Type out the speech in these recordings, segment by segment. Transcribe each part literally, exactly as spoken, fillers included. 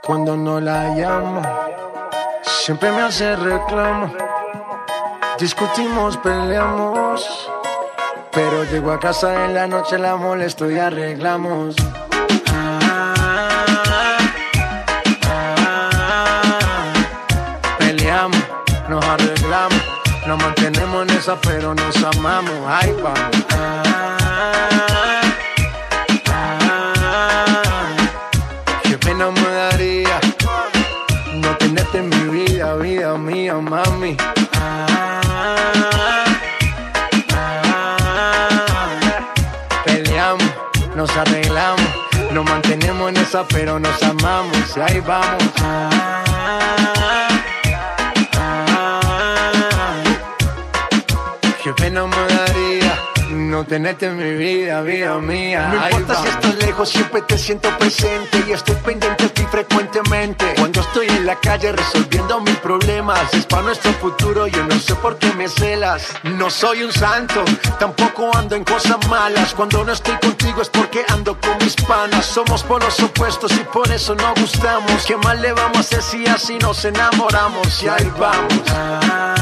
cuando no la llamo. Siempre me hace reclamo. Discutimos, peleamos, pero llego a casa en la noche, la molesto y arreglamos. Ah, ah, peleamos, nos arreglamos, nos mantenemos en esa, pero nos amamos. Ay, vamos. Ah, ah, qué pena me daría no tenerte en mi vida, vida mía, mami. Ah, nos arreglamos, nos mantenemos en esa, pero nos amamos. Y ahí vamos. Ah, ah, qué pena me daría no tenerte en mi vida, vida mía. No ahí importa vamos. si estás lejos, siempre te siento presente y estoy pendiente de ti frecuentemente. Cuando estoy en la calle resolviendo mis problemas, es para nuestro futuro, yo no sé por qué me celas. No soy un santo, tampoco ando en cosas malas. Cuando no estoy contigo es porque ando con mis panas. Somos polos opuestos y por eso no gustamos. ¿Qué más le vamos a hacer si así nos enamoramos? Y ahí vamos. Ah,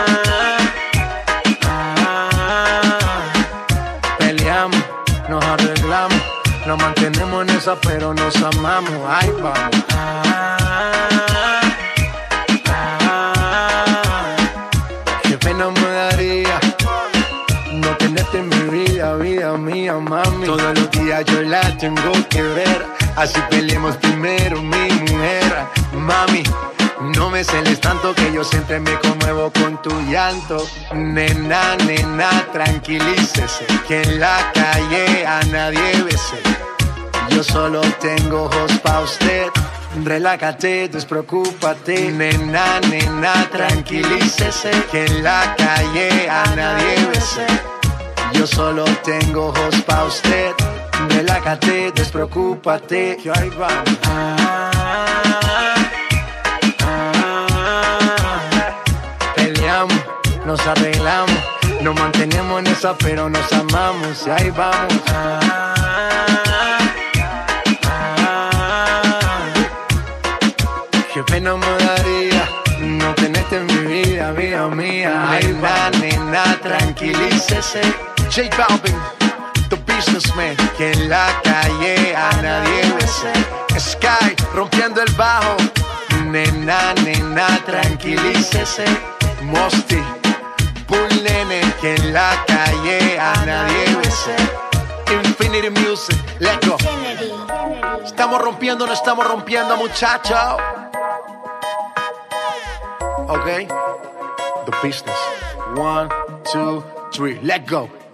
nos arreglamos, nos mantenemos en esa, pero nos amamos. Ay, vamos. Ah, ah, qué pena me daría no tenerte en mi vida, vida mía, mami. Todos los días yo la tengo que ver, así peleemos primero, mi mujer. Mami, no me celes tanto que yo siempre me conmuevo con tu llanto. Nena, nena, tranquilícese, que en la calle a nadie bese. Yo solo tengo ojos pa' usted. Relájate, despreocúpate. Nena, nena, tranquilícese, que en la calle a nadie bese. Yo solo tengo ojos pa' usted. Relájate, despreocúpate. Que ahí vamos. Ah, nos arreglamos, nos mantenemos en esa, pero nos amamos. Y ahí vamos. Ah, ah, qué pena me daría no tenerte en mi vida, vida mía. Ahí va, nena, tranquilícese. J Balvin, the businessman, que en la calle a nadie bese. Sky, rompiendo el bajo. Nena, nena, tranquilícese. Mosty, Bull Nene, que en la calle a nadie bese. Infinity Music, let's go. Estamos rompiendo, no estamos rompiendo, muchachos. Ok, the business. One, two, three, let's go.